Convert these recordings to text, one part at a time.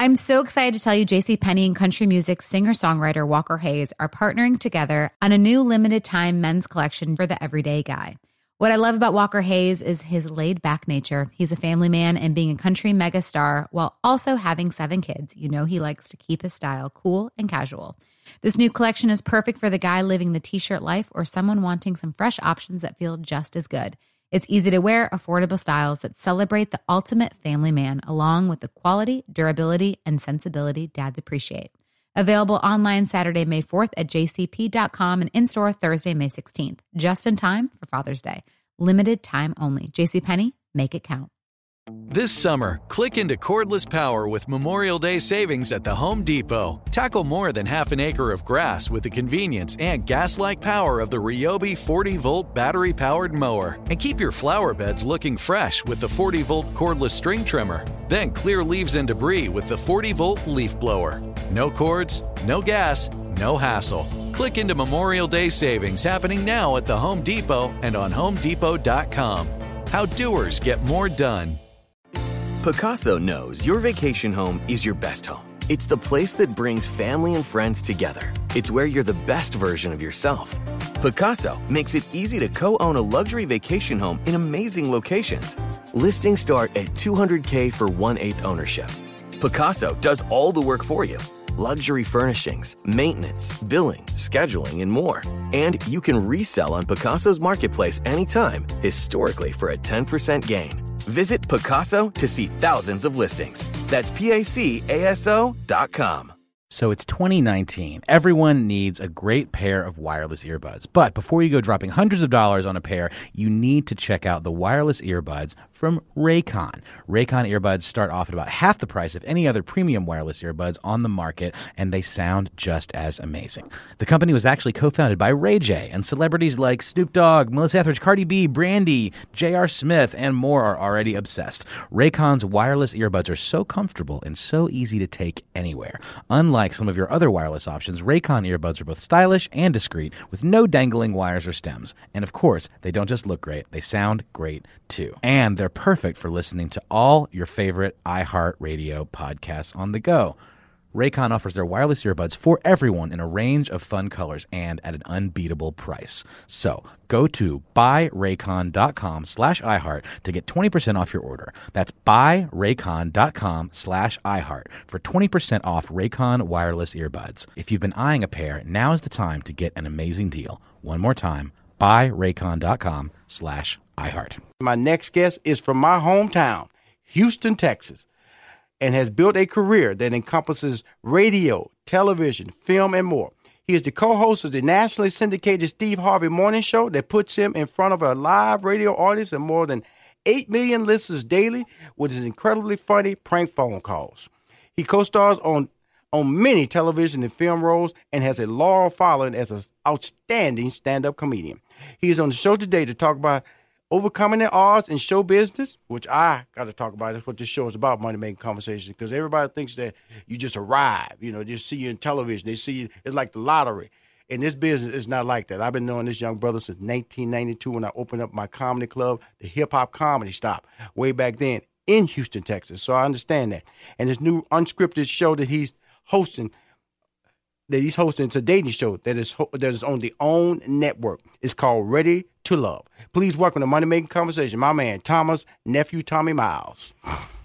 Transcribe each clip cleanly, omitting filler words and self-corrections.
I'm so excited to tell you JCPenney and country music singer-songwriter Walker Hayes are partnering together on a new limited-time men's collection for the everyday guy. What I love about Walker Hayes is his laid-back nature. He's a family man, and being a country megastar while also having 7 kids, you know he likes to keep his style cool and casual. This new collection is perfect for the guy living the t-shirt life or someone wanting some fresh options that feel just as good. It's easy to wear, affordable styles that celebrate the ultimate family man, along with the quality, durability, and sensibility dads appreciate. Available online Saturday, May 4th at jcp.com and in-store Thursday, May 16th. Just in time for Father's Day. Limited time only. JCPenney, make it count. This summer, click into cordless power with Memorial Day savings at the Home Depot. Tackle more than half an acre of grass with the convenience and gas-like power of the Ryobi 40-volt battery-powered mower. And keep your flower beds looking fresh with the 40-volt cordless string trimmer. Then clear leaves and debris with the 40-volt leaf blower. No cords, no gas, no hassle. Click into Memorial Day savings happening now at the Home Depot and on HomeDepot.com. How doers get more done. Pacaso knows your vacation home is your best home. It's the place that brings family and friends together. It's where you're the best version of yourself. Pacaso makes it easy to co-own a luxury vacation home in amazing locations. Listings start at $200K for 1/8 ownership. Pacaso does all the work for you. Luxury furnishings, maintenance, billing, scheduling, and more. And you can resell on Pacaso's marketplace anytime, historically for a 10% gain. Visit Pacaso to see thousands of listings. That's PACASO.com. So it's 2019. Everyone needs a great pair of wireless earbuds. But before you go dropping hundreds of dollars on a pair, you need to check out the wireless earbuds from Raycon. Raycon earbuds start off at about half the price of any other premium wireless earbuds on the market, and they sound just as amazing. The company was actually co-founded by Ray J, and celebrities like Snoop Dogg, Melissa Etheridge, Cardi B, Brandy, J.R. Smith, and more are already obsessed. Raycon's wireless earbuds are so comfortable and so easy to take anywhere. Unlike some of your other wireless options, Raycon earbuds are both stylish and discreet, with no dangling wires or stems. And of course, they don't just look great, they sound great too. And they're perfect for listening to all your favorite iHeartRadio podcasts on the go. Raycon offers their wireless earbuds for everyone in a range of fun colors and at an unbeatable price. So go to buyraycon.com/iHeart to get 20% off your order. That's buyraycon.com/iHeart for 20% off Raycon wireless earbuds. If you've been eyeing a pair, now is the time to get an amazing deal. One more time, buyraycon.com/iHeart. My next guest is from my hometown, Houston, Texas, and has built a career that encompasses radio, television, film, and more. He is the co-host of the nationally syndicated Steve Harvey Morning Show that puts him in front of a live radio audience and more than 8 million listeners daily with his incredibly funny prank phone calls. He co-stars on many television and film roles and has a loyal following as an outstanding stand-up comedian. He is on the show today to talk about overcoming the odds in show business, which I got to talk about. That's what this show is about, Money Making Conversation, because everybody thinks that you just arrive. You know, they see you in television. They see you. It's like the lottery. And this business is not like that. I've been knowing this young brother since 1992 when I opened up my comedy club, the Hip Hop Comedy Stop, way back then in Houston, Texas. So I understand that. And this new unscripted show that he's hosting, it's a dating show that is on the OWN network. It's called Ready to Love. Please welcome to Money Making Conversation, my man, Thomas, nephew Tommy Miles.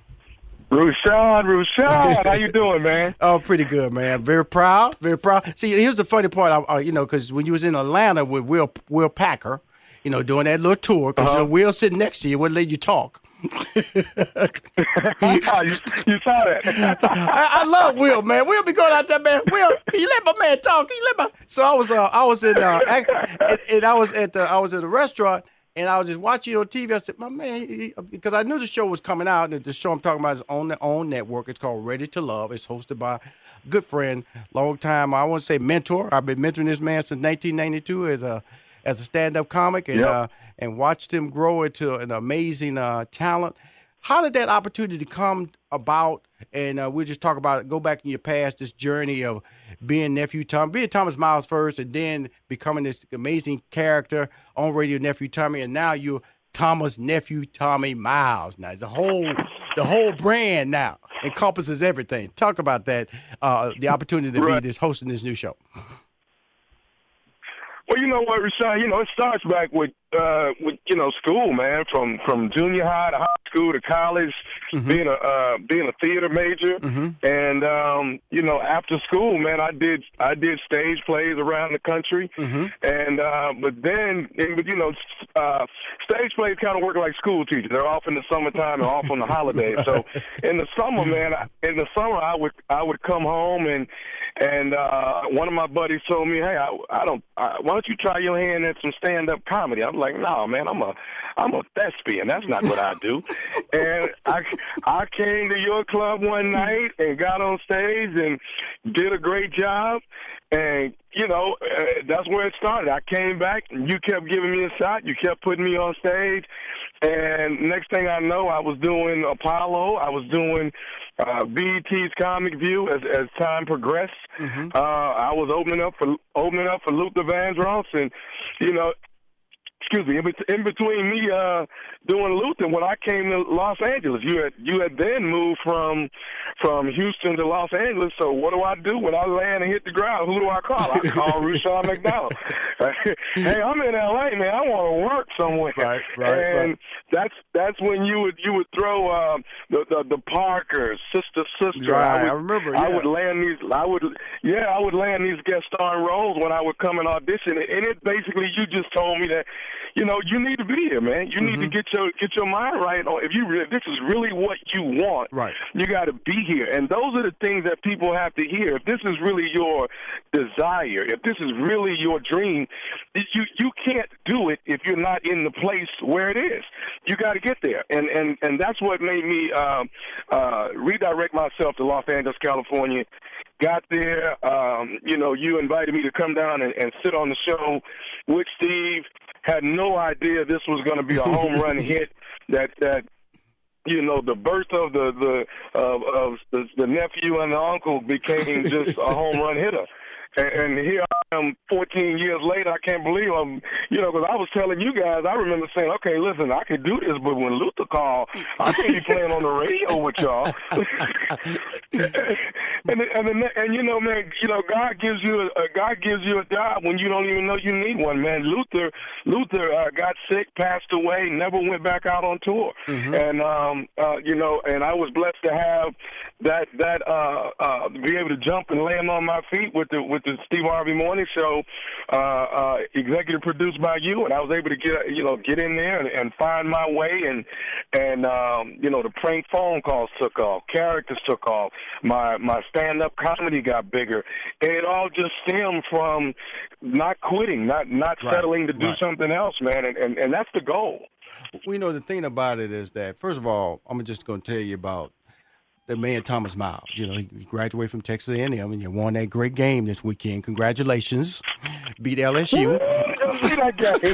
Rushion, how you doing, man? Oh, pretty good, man. Very proud, very proud. See, here's the funny part, because when you was in Atlanta with Will Packer, doing that little tour, because Will sitting next to you wouldn't let you talk. You saw that. I love Will, man. Will be going out there, man. Will, can you let my man talk? So I was at the restaurant and I was just watching on TV. I said, my man, because I knew the show was coming out, and the show I'm talking about is on the OWN network. It's called Ready to Love. It's hosted by a good friend, long time, I want to say mentor. I've been mentoring this man since 1992 as a stand-up comic, and and watched him grow into an amazing talent. How did that opportunity come about? And we'll just talk about it, go back in your past, this journey of being Thomas Miles first, and then becoming this amazing character on radio, Nephew Tommy, and now you're Thomas Nephew Tommy Miles. Now the whole brand now. encompasses everything. Talk about that, the opportunity to be hosting this new show. Well, you know what, Rashawn? It starts back with school, man. From junior high to high school to college, being a theater major, and after school, man, I did stage plays around the country, and but then stage plays kind of work like school teachers. They're off in the summertime and off on the holidays. So in the summer, man, I would come home and one of my buddies told me, hey, why don't you try your hand at some stand-up comedy? I'm like, no, man, I'm a thespian. That's not what I do. And I came to your club one night and got on stage and did a great job. And, that's where it started. I came back, and you kept giving me a shot. You kept putting me on stage. And next thing I know, I was doing Apollo. I was doing BET's Comic View as time progressed. I was opening up for Luther Vandross, and in between me doing Luther, when I came to Los Angeles, you had then moved from Houston to Los Angeles. So what do I do when I land and hit the ground? Who do I call? I call Rushion McDonald. Hey, I'm in LA, man. I want to work somewhere. Right. That's when you would throw the Parkers, Sister. Right, I remember. Yeah. I would land these guest starring roles when I would come and audition, and it basically you just told me that. You need to be here, man. You need to get your mind right on. If this is really what you want, right, you got to be here. And those are the things that people have to hear. If this is really your desire, if this is really your dream, you can't do it if you're not in the place where it is. You got to get there. And that's what made me redirect myself to Los Angeles, California. Got there, you invited me to come down and sit on the show with Steve. Had no idea this was going to be a home run hit. That the birth of the nephew and the uncle became just a home run hitter. And here I am 14 years later. I can't believe I'm, because I was telling you guys, I remember saying, okay, listen, I could do this, but when Luther called, I can't be playing on the radio with y'all. Man, God gives you a job when you don't even know you need one, man. Luther got sick, passed away, never went back out on tour. And, and I was blessed to have that be able to jump and land on my feet with the Steve Harvey Morning Show, executive produced by you, and I was able to get in there and find my way, and the prank phone calls took off, characters took off, my stand-up comedy got bigger, and it all just stemmed from not quitting, not settling to do something else, man, and that's the goal. The thing about it is that, first of all, I'm just going to tell you about the man Thomas Miles. He graduated from Texas A&M, and you won that great game this weekend. Congratulations. Beat LSU. See that game.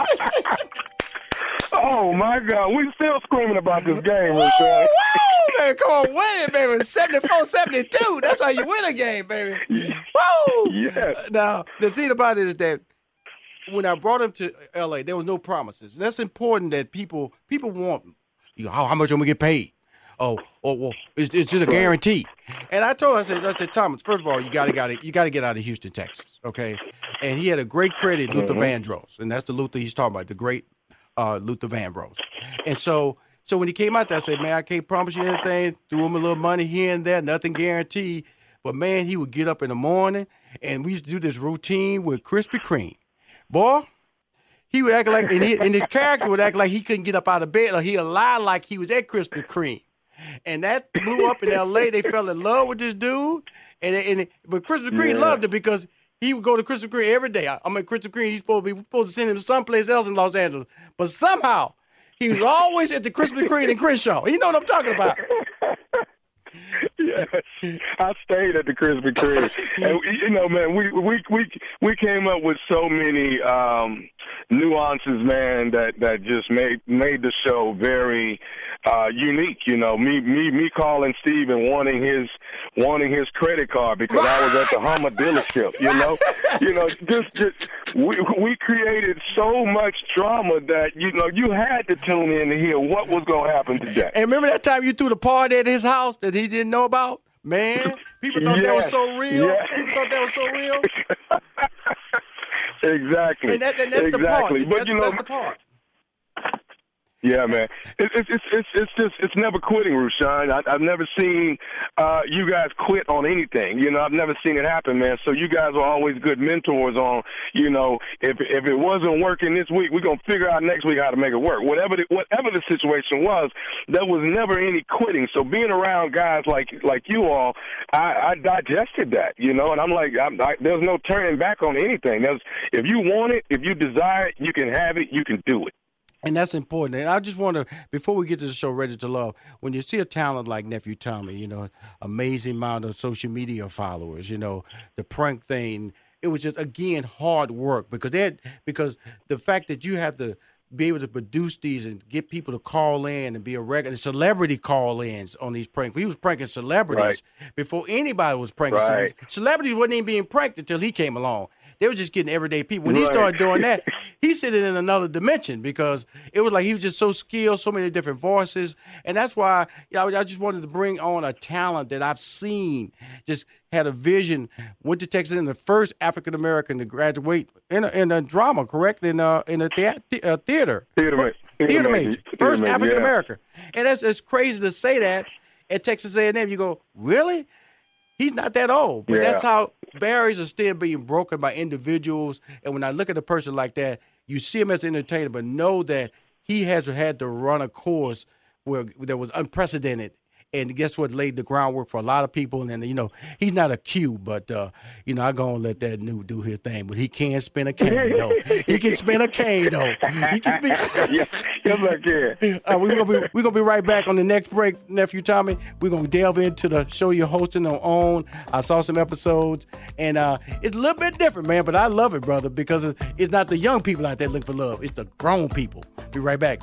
Oh, my God. We still screaming about this game, Rashawn. Man, come on, win it, baby. 74-72. That's how you win a game, baby. Woo! Yeah. Now, the thing about it is that when I brought him to L.A., there was no promises. And that's important that people want, how much am I going to get paid? Well, it's just a guarantee. And I told him, I said, Thomas, first of all, you got to get out of Houston, Texas, okay? And he had a great credit, Luther Vandross, and that's the Luther he's talking about, the great Luther Vandross. And so when he came out there, I said, man, I can't promise you anything. Threw him a little money here and there, nothing guaranteed. But man, he would get up in the morning, and we used to do this routine with Krispy Kreme. Boy, he would act like, and his character would act like he couldn't get up out of bed, or he'd lie like he was at Krispy Kreme. And that blew up in L.A. They fell in love with this dude. But Krispy Kreme loved him because he would go to Krispy Kreme every day. I'm at Krispy Kreme. He's supposed to send him someplace else in Los Angeles. But somehow, he was always at the Krispy Kreme in Crenshaw. You know what I'm talking about. Yes, I stayed at the Krispy Kreme, and man, we came up with so many nuances, man, that just made the show very unique. You know, me calling Steve and wanting his credit card because I was at the Hummer dealership. Just we created so much drama that you had to tune in to hear what was going to happen today. And remember that time you threw the party at his house that he didn't know about? Man, people thought that was so real. Yes. People thought that was so real. Exactly. And that's exactly. the part. But that's the part. Yeah, man. It's never quitting, Rushion. I've never seen you guys quit on anything. I've never seen it happen, man. So you guys are always good mentors on, if it wasn't working this week, we're gonna figure out next week how to make it work. Whatever the situation was, there was never any quitting. So being around guys like you all, I digested that, and I'm like, there's no turning back on anything. If you want it, if you desire it, you can have it, you can do it. And that's important. And I just want to, before we get to the show, Ready to Love, when you see a talent like Nephew Tommy, amazing amount of social media followers, the prank thing, it was just, again, hard work because the fact that you have to be able to produce these and get people to call in and be a regular celebrity call-ins on these pranks. He was pranking celebrities before anybody was pranking. Right. Celebrities wasn't even being pranked until he came along. They were just getting everyday people. When he started doing that, he's sitting in another dimension because it was like he was just so skilled, so many different voices. And that's why I just wanted to bring on a talent that I've seen, just had a vision, went to Texas, and the first African-American to graduate in a drama, correct? In a theater. Theater major. First African-American. And it's crazy to say that at Texas A&M. You go, really? He's not that old, but that's how barriers are still being broken by individuals. And when I look at a person like that, you see him as an entertainer, but know that he has had to run a course where that was unprecedented. And guess what? Laid the groundwork for a lot of people. And then, he's not a Q, but, I'm going to let that new do his thing. But he can spin a cane, though. He can spin a cane, though. He can spin. Yes, I can. We're gonna be right back on the next break, Nephew Tommy. We're going to delve into the show you're hosting on OWN. I saw some episodes, and it's a little bit different, man. But I love it, brother, because it's not the young people out there looking for love. It's the grown people. Be right back.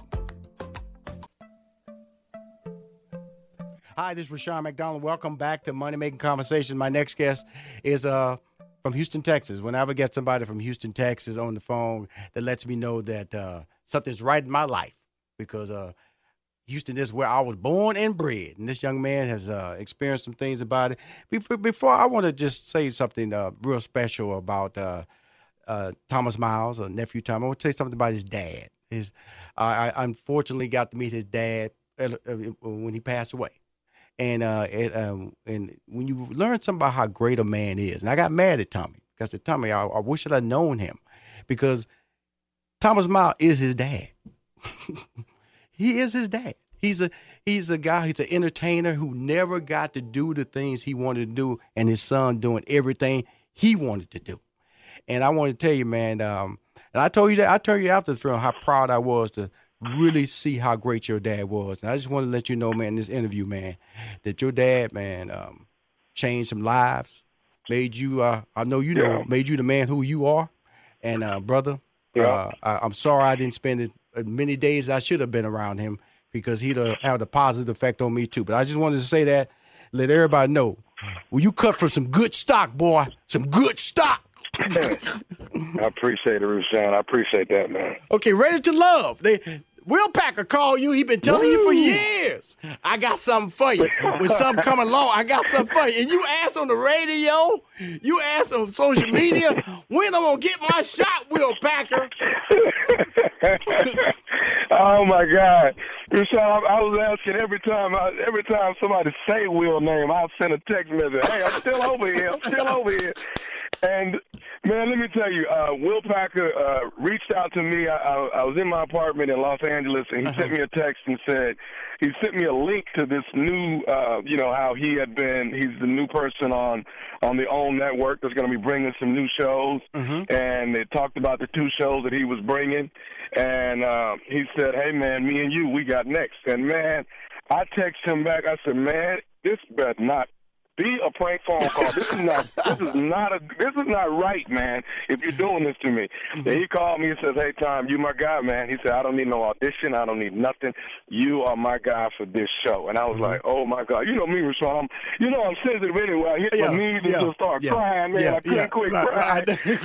Hi, this is Rushion McDonald. Welcome back to Money Making Conversation. My next guest is from Houston, Texas. Whenever I get somebody from Houston, Texas on the phone, that lets me know that something's right in my life because Houston is where I was born and bred. And this young man has experienced some things about it. Before I want to just say something real special about Thomas Miles, or Nephew Tommy. I want to say something about his dad. I unfortunately got to meet his dad when he passed away. And when you learn something about how great a man is, and I got mad at Tommy because I said, Tommy, I wish I'd known him because Thomas Miles is his dad. He is his dad. He's a guy, he's an entertainer who never got to do the things he wanted to do, and his son doing everything he wanted to do. And I want to tell you, man, and I told you that, I told you after the film how proud I was to really see how great your dad was. And I just want to let you know, man, in this interview, man, that your dad, man, changed some lives, made you, I know you know, made you the man who you are. And, brother, I'm sorry I didn't spend as many days I should have been around him because he'd have a positive effect on me, too. But I just wanted to say that, let everybody know. Well, you cut from some good stock, boy, some good stock. I appreciate it, Rushion. I appreciate that, man. Okay, Ready to Love. Will Packer called you. He been telling you for years. I got something for you. When something come along, I got something for you. And you asked on the radio, you asked on social media, when I'm going to get my shot, Will Packer? Oh, my God. Rushion, I was asking every time somebody say Will's name, I'll send a text message. Hey, I'm still over here. And, man, let me tell you, Will Packer reached out to me. I was in my apartment in Los Angeles, and he sent me a text and said, he sent me a link to this new, how he's the new person on the OWN network that's going to be bringing some new shows. And they talked about the 2 shows that he was bringing. And he said, hey, man, me and you, we got next. And, man, I texted him back. I said, man, this better not be a prank phone call. This is not right, man. If you're doing this to me, then he called me and says, "Hey, Tom, you my guy, man." He said, "I don't need no audition. I don't need nothing. You are my guy for this show." And I was like, "Oh my God, you know me, Rashawn. I'm sensitive anyway. I hit my knees and just start crying, man. I couldn't quit crying."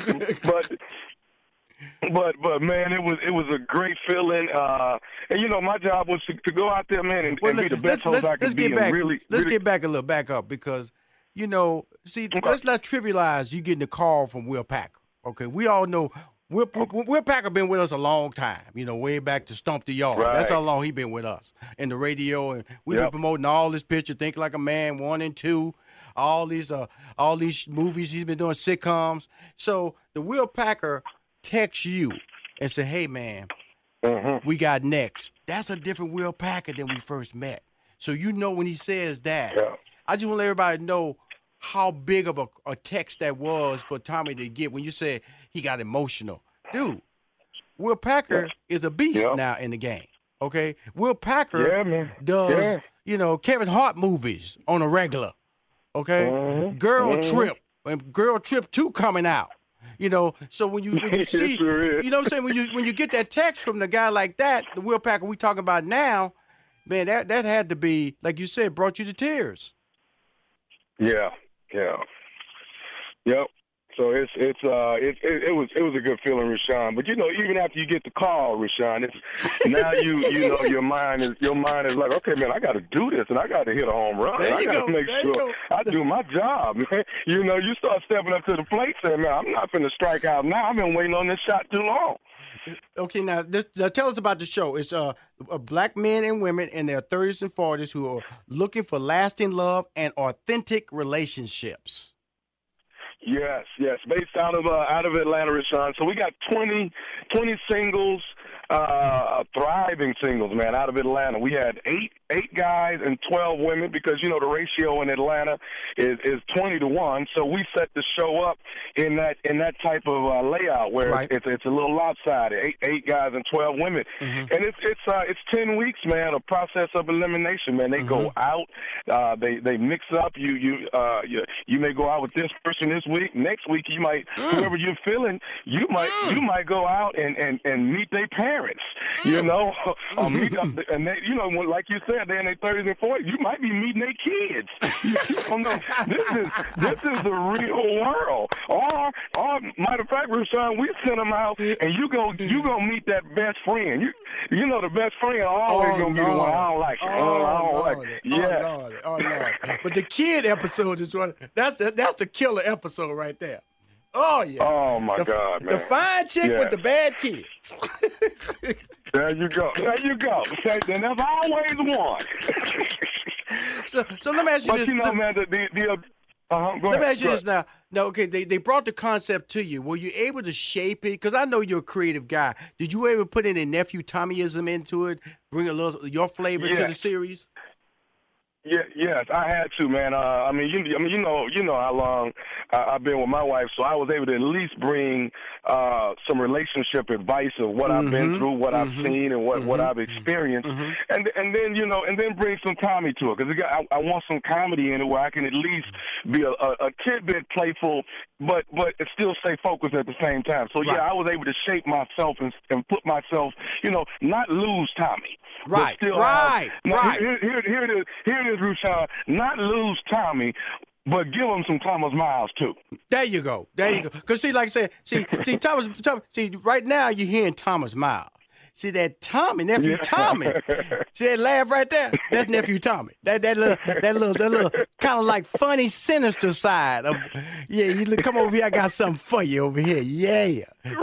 But man, it was a great feeling. And my job was to go out there, man, and be the best host I could be. Let's get back a little back up because, let's not trivialize you getting a call from Will Packer. Okay, we all know Will Packer been with us a long time. Way back to Stomp the Yard. Right. That's how long he been with us in the radio, and we've been promoting all this picture, Think Like a Man 1 and 2. All these movies he's been doing, sitcoms. So the Will Packer text you and say, "Hey, man, we got next." That's a different Will Packer than we first met. So when he says that, I just want to let everybody know how big of a text that was for Tommy to get when you said he got emotional. Dude, Will Packer is a beast now in the game, okay? Will Packer does, Kevin Hart movies on a regular, okay? Girl Trip, and Girl Trip 2 coming out. So when you see, what I'm saying, when you get that text from the guy like that, the Will Packer we talking about now, man, that had to be, like you said, brought you to tears. Yeah. Yep. So it was a good feeling, Rashawn. But even after you get the call, Rashawn, it's now your mind is like, okay, man, I got to do this and I got to hit a home run. I got to make sure I do my job, man. You start stepping up to the plate, saying, man, I'm not going to strike out now. I've been waiting on this shot too long. Okay, now tell us about the show. It's black men and women in their 30s and 40s who are looking for lasting love and authentic relationships. Yes, based out of Atlanta, Rashawn. So we got 20 singles, thriving singles, man, out of Atlanta. We had eight guys and 12 women because the ratio in Atlanta is 20-1. So we set the show up in that type of layout where it's a little lopsided. Eight guys and 12 women, and it's 10 weeks, man. A process of elimination, man. They go out, they mix up. You may go out with this person this week. Next week you might whoever you're feeling, you might go out and meet their parents, or meet up, and they, like you said, they're in their 30s and 40s. You might be meeting their kids. You don't know. This is the real world. Or matter of fact, Rashawn, we send them out, and you go meet that best friend. The best friend always gonna be the one I don't like. I don't like it. Yeah. Oh Lord. But the kid episode is one. That's the killer episode right there. Oh yeah. Oh my God, man. The fine chick with the bad kids. There you go. Then there's always one. So let me ask you this. But man, let me ask you this now. No, okay, they brought the concept to you. Were you able to shape it? Because I know you're a creative guy. Did you ever put any nephew Tommyism into it? Bring a little your flavor to the series? Yeah, yes, I had to, man. You know how long I've been with my wife, so I was able to at least bring some relationship advice of what I've been through, what I've seen, and what I've experienced, and then bring some Tommy to it because I want some comedy in it where I can at least be a tidbit playful, but it still stay focused at the same time. So I was able to shape myself and put myself, not lose Tommy. Right, still right. Here it is, Rashawn. Not lose Tommy, but give him some Thomas Miles too. There you go. Because like I said, Thomas. Right now you're hearing Thomas Miles. See that nephew Tommy. See that laugh right there? That's nephew Tommy. That little kind of like funny, sinister side of you come over here. I got something for you over here. Yeah,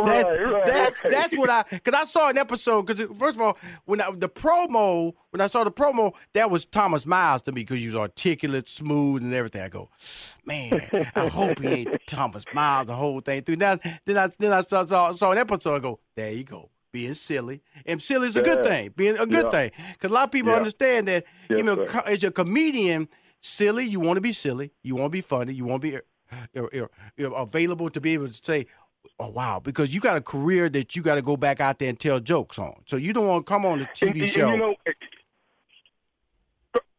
that's what because I saw an episode. Because first of all, when I saw the promo, that was Thomas Miles to me because he was articulate, smooth, and everything. I go, man, I hope he ain't Thomas Miles the whole thing through. Then I saw an episode. I go, there you go. Being silly. And silly is a good thing. Being a good thing. Because a lot of people understand that, as a comedian, silly, you want to be silly. You want to be funny. You want to be available to be able to say, oh, wow. Because you got a career that you got to go back out there and tell jokes on. So you don't want to come on the TV show.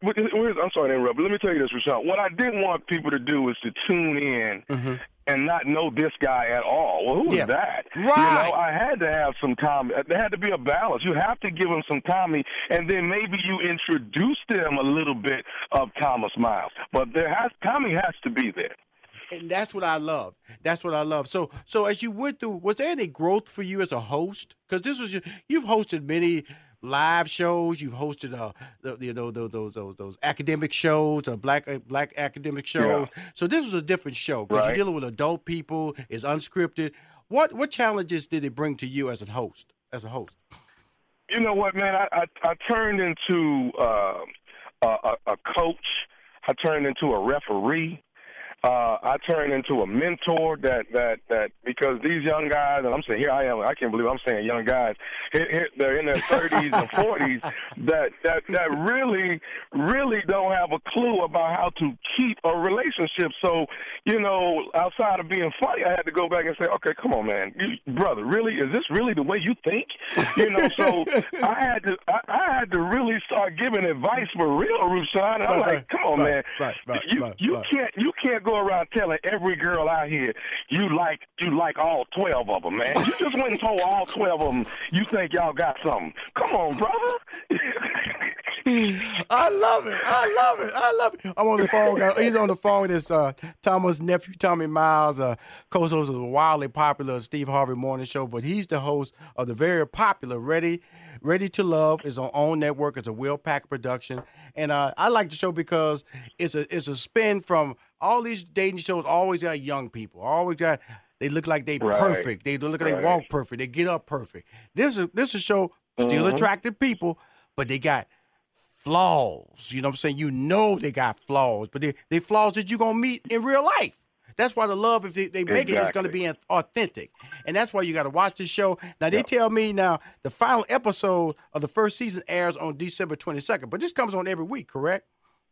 I'm sorry to interrupt, but let me tell you this, Rashawn. What I didn't want people to do is to tune in and not know this guy at all. Well, who is that? Right. You know, I had to have some time. There had to be a balance. You have to give him some time, and then maybe you introduce them a little bit of Thomas Miles. But Tommy has to be there. And that's what I love. That's what I love. So as you went through, was there any growth for you as a host? Because this was you've hosted many live shows. You've hosted those academic shows, black academic shows. Yeah. So this was a different show because you're dealing with adult people. It's unscripted. What challenges did it bring to you as a host? You know what, man? I turned into a coach. I turned into a referee. I turned into a mentor that because these young guys, and I'm saying, here I am, I can't believe I'm saying young guys, they're in their 30s and 40s that really, really don't have a clue about how to keep a relationship. So, you know, outside of being funny, I had to go back and say, okay, come on, man, brother, really, is this really the way you think? You know, so I had to really start giving advice for real, Rushion. And I'm like, come on, man, you can't go around telling every girl out here you like all 12 of them, man. You just went and told all 12 of them you think y'all got something. Come on, brother. I love it. I'm on the phone. He's on the phone with his Thomas' nephew, Tommy Miles, co-host of the wildly popular Steve Harvey Morning Show, but he's the host of the very popular Ready to Love. It's on OWN Network. It's a Will Packer production. And I like the show because it's a spin from all these dating shows. Always got young people. They look like they perfect. They look like they walk perfect. They get up perfect. This is a show still attractive people, but they got flaws. You know what I'm saying? You know they got flaws, but they flaws that you're going to meet in real life. That's why the love, if they make it, is going to be authentic. And that's why you got to watch this show. Now, they tell me now the final episode of the first season airs on December 22nd, but this comes on every week, correct?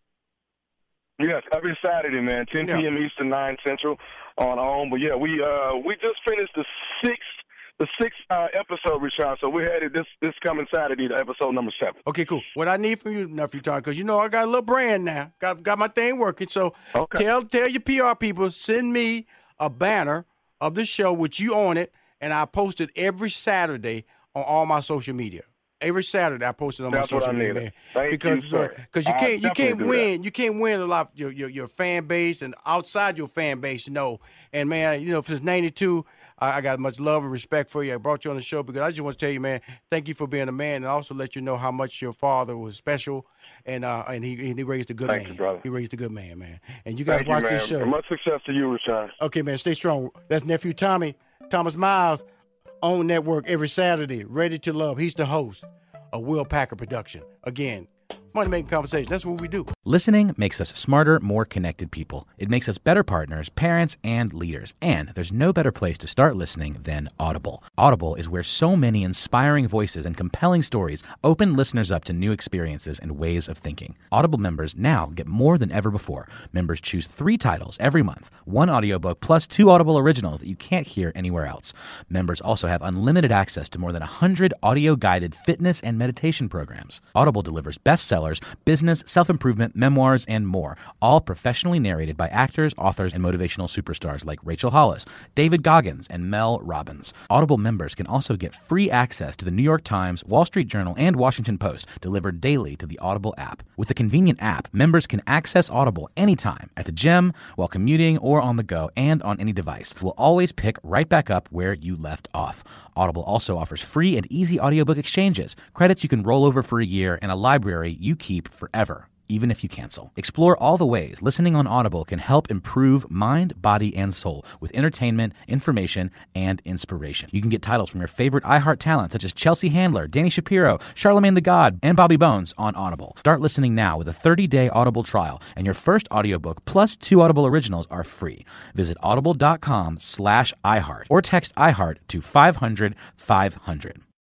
Yes, every Saturday, man, 10 p.m. Eastern, 9 Central on OWN. But, yeah, we just finished the sixth episode, Rashawn. So we're headed this coming Saturday to episode number 7. Okay, cool. What I need from you, nephew Tom, because you know I got a little brand now. Got my thing working. So tell your PR people, send me a banner of the show with you on it, and I post it every Saturday on all my social media. Every Saturday I post it on my social media, man. Because you can't win. You can't win a lot of your fan base and outside your fan base, And man, you know, since '92. I got much love and respect for you. I brought you on the show because I just want to tell you, man, thank you for being a man, and also let you know how much your father was special, and he raised a good man. Thank you, brother. He raised a good man. And you guys watch this show. Much success to you, Rashawn. Okay, man, stay strong. That's nephew Thomas Miles, OWN Network every Saturday. Ready to Love. He's the host of Will Packer production. Again, Money Making Conversation. That's what we do. Listening makes us smarter, more connected people. It makes us better partners, parents, and leaders. And there's no better place to start listening than Audible. Audible is where so many inspiring voices and compelling stories open listeners up to new experiences and ways of thinking. Audible members now get more than ever before. Members choose 3 titles every month, 1 audiobook plus 2 Audible originals that you can't hear anywhere else. Members also have unlimited access to more than 100 audio-guided fitness and meditation programs. Audible delivers bestsellers, business, self-improvement, memoirs, and more, all professionally narrated by actors, authors, and motivational superstars like Rachel Hollis, David Goggins, and Mel Robbins. Audible members can also get free access to the New York Times, Wall Street Journal, and Washington Post delivered daily to the Audible app. With the convenient app, members can access Audible anytime, at the gym, while commuting, or on the go, and on any device. We'll always pick right back up where you left off. Audible also offers free and easy audiobook exchanges, credits you can roll over for a year, and a library you keep forever, even if you cancel. Explore all the ways listening on Audible can help improve mind, body, and soul with entertainment, information, and inspiration. You can get titles from your favorite iHeart talent such as Chelsea Handler, Danny Shapiro, Charlemagne the God, and Bobby Bones on Audible. Start listening now with a 30-day Audible trial, and your first audiobook plus 2 Audible originals are free. Visit audible.com/iHeart or text iHeart to 500-500.